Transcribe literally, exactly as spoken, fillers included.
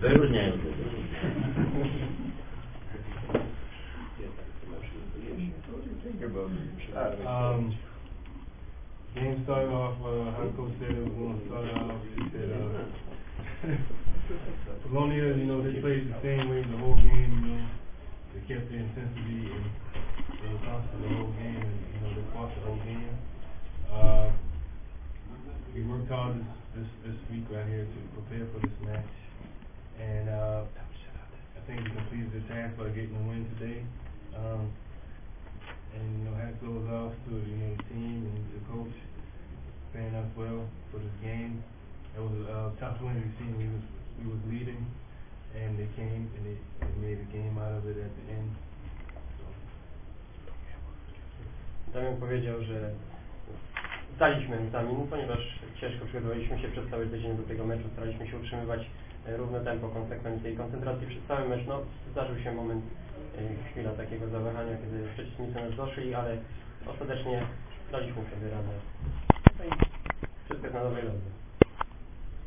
Wyróżniają się. Um, game started off, uh, how Coach said it was going to start off. He said, uh, Colonia, you know, they played the same way the whole game, you know. They kept the intensity and they were constant the whole game, and, you know, they fought the whole game. Uh, we worked hard this, this, this week right here to prepare for this match. And, uh, I think we completed the task by getting a win today. Um, And, you know, hat goes off to, you know, the team and the coach paying us well for this game. It was a uh, top twenty team. We was we was leading, and they came and they, they made a game out of it at the end. Damian powiedział, że zdaliśmy egzamin, ponieważ ciężko przygotowaliśmy się przez cały tydzień do tego meczu. Staraliśmy się utrzymywać równe tempo, konsekwencje i koncentracji przez cały mecz. No, zdarzył się moment, chwila takiego zawahania, kiedy przeciwnicy nas doszli, ale ostatecznie daliśmy sobie radę. No i wszystko jest na dobrej drodze.